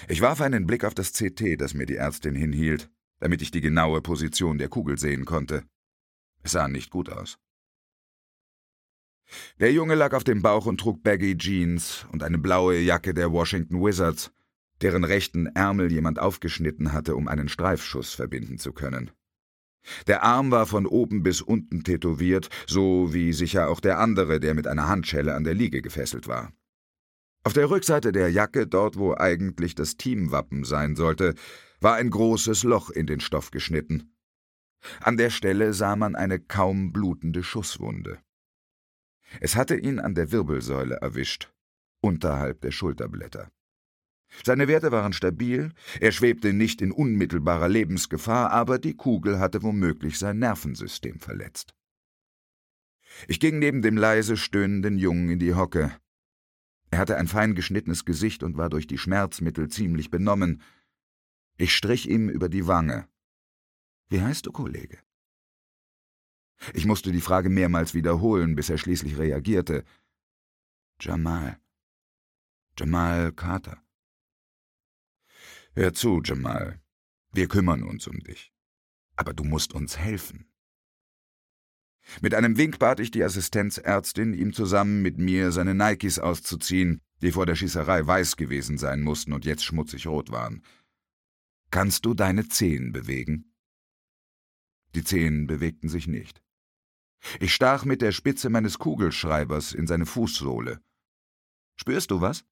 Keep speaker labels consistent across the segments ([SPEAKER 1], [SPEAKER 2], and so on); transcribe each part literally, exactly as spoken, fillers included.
[SPEAKER 1] Ich warf einen Blick auf das C T, das mir die Ärztin hinhielt, damit ich die genaue Position der Kugel sehen konnte. Es sah nicht gut aus. Der Junge lag auf dem Bauch und trug Baggy Jeans und eine blaue Jacke der Washington Wizards, deren rechten Ärmel jemand aufgeschnitten hatte, um einen Streifschuss verbinden zu können. Der Arm war von oben bis unten tätowiert, so wie sicher auch der andere, der mit einer Handschelle an der Liege gefesselt war. Auf der Rückseite der Jacke, dort wo eigentlich das Teamwappen sein sollte, war ein großes Loch in den Stoff geschnitten. An der Stelle sah man eine kaum blutende Schusswunde. Es hatte ihn an der Wirbelsäule erwischt, unterhalb der Schulterblätter. Seine Werte waren stabil, er schwebte nicht in unmittelbarer Lebensgefahr, aber die Kugel hatte womöglich sein Nervensystem verletzt. Ich ging neben dem leise stöhnenden Jungen in die Hocke. Er hatte ein fein geschnittenes Gesicht und war durch die Schmerzmittel ziemlich benommen. Ich strich ihm über die Wange. »Wie heißt du, Kollege?« Ich musste die Frage mehrmals wiederholen, bis er schließlich reagierte. »Jamal. Jamal Carter.« »Hör zu, Jamal. Wir kümmern uns um dich. Aber du musst uns helfen.« Mit einem Wink bat ich die Assistenzärztin, ihm zusammen mit mir seine Nikes auszuziehen, die vor der Schießerei weiß gewesen sein mussten und jetzt schmutzig rot waren. »Kannst du deine Zehen bewegen?« Die Zehen bewegten sich nicht. Ich stach mit der Spitze meines Kugelschreibers in seine Fußsohle. »Spürst du was?«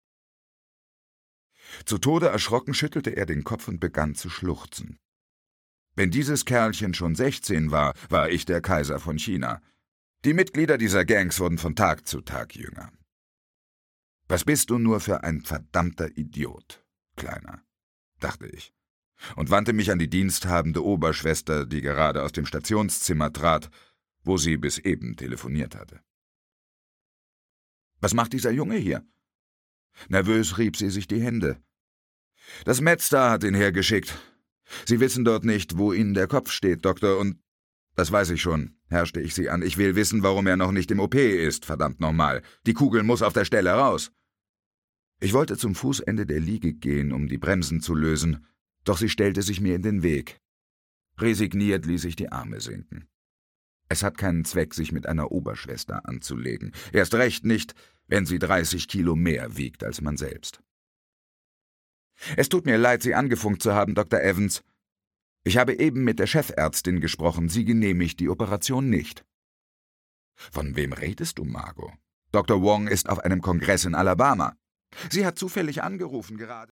[SPEAKER 1] Zu Tode erschrocken schüttelte er den Kopf und begann zu schluchzen. Wenn dieses Kerlchen schon sechzehn war, war ich der Kaiser von China. Die Mitglieder dieser Gangs wurden von Tag zu Tag jünger. »Was bist du nur für ein verdammter Idiot, Kleiner«, dachte ich, und wandte mich an die diensthabende Oberschwester, die gerade aus dem Stationszimmer trat, wo sie bis eben telefoniert hatte. »Was macht dieser Junge hier?« Nervös rieb sie sich die Hände. »Das MedStar hat ihn hergeschickt. Sie wissen dort nicht, wo Ihnen der Kopf steht, Doktor, und...« »Das weiß ich schon«, herrschte ich sie an. »Ich will wissen, warum er noch nicht im O P ist, verdammt nochmal. Die Kugel muss auf der Stelle raus.« Ich wollte zum Fußende der Liege gehen, um die Bremsen zu lösen, doch sie stellte sich mir in den Weg. Resigniert ließ ich die Arme sinken. Es hat keinen Zweck, sich mit einer Oberschwester anzulegen. Erst recht nicht, wenn sie dreißig Kilo mehr wiegt als man selbst. »Es tut mir leid, Sie angefunkt zu haben, Doktor Evans. Ich habe eben mit der Chefärztin gesprochen. Sie genehmigt die Operation nicht.« »Von wem redest du, Margot? Doktor Wong ist auf einem Kongress in Alabama. Sie hat zufällig angerufen gerade.«